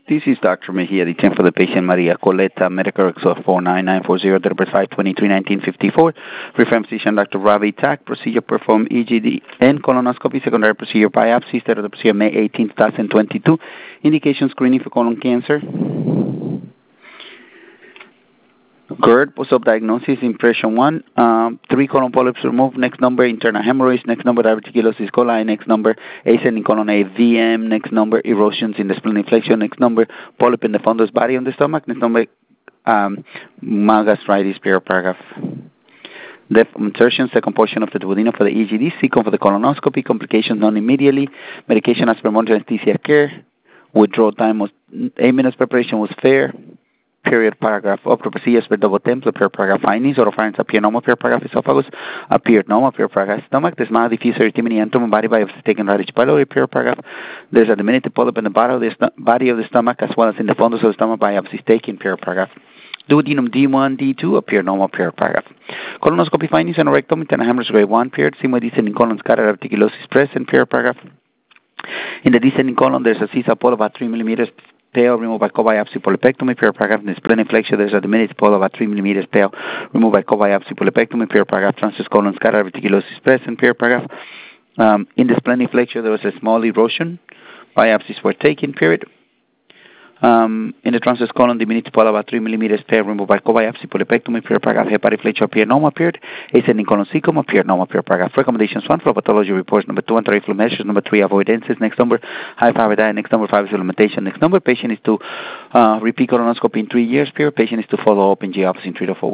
This is Dr. Mejia, the 10 for the patient Maria Coleta, medical record 49940, date of birth 5/23/1954. Referring physician Dr. Ravi Tak, procedure performed EGD and colonoscopy, secondary procedure biopsy, start of the procedure May 18, 2022. Indication screening for colon cancer. GERD, post-op diagnosis, impression 1, 3 colon polyps removed, next number, internal hemorrhoids, next number, diverticulosis coli, next number, ascending colon A, VM, next number, erosions in the splenic flexion, next number, polyp in the fundus body on the stomach, next number, mild gastritis, paragraph. Depth insertion, second portion of the duodenum for the EGD, second for the colonoscopy, complications known immediately, medication as per monitor anesthesia care, withdrawal time was 8 minutes, preparation was fair. Period, paragraph. Upper procedures per double template, period, paragraph. Findings, oropharynx appear normal, period, paragraph. Esophagus appeared normal, period, paragraph. Stomach, there's mild diffuse erythema and body biopsy taken radish pylori, period, paragraph. There's a diminutive polyp in the body of the stomach as well as in the fundus of the stomach, biopsies taken, period, paragraph. Duodenum D1, D2 appear normal, period, paragraph. Colonoscopy findings and rectum, internal hemorrhage grade 1, period. Sigmoid descending colon scatter articulosis present, period, paragraph. In the descending colon, there's a CISA polyp about 3 millimeters. Pale, removed by co-biopsy polypectomy, period, paragraph. In the splenic flexure, there's a diminutive polyp about 3 millimeters pale, removed by co-biopsy polypectomy, period, paragraph. Transverse colon scatter reticulosis present, period, paragraph. In the splenic flexure, there was a small erosion. Biopsies were taken, period. In the transverse colon, diminutive polyp about 3 millimeters pale, removed by co-biopsy polypectomy, period, paragraph. Hepatic flexure appeared normal, period. Ascending colon cecum appeared normal, period, paragraph. Recommendations 1, flow pathology reports. Number 2, anti-reflux measures. Number 3, avoidances. Next number, high fiber diet. Next number, fiber supplementation. Next number, patient is to repeat colonoscopy in 3 years, period. Patient is to follow up in GI office in 3 to 4 weeks.